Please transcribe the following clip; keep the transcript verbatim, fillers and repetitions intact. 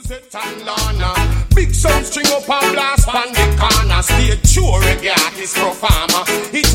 set and Lana. Big sound string up and blast on the corner. Stay true reggae artist performer. It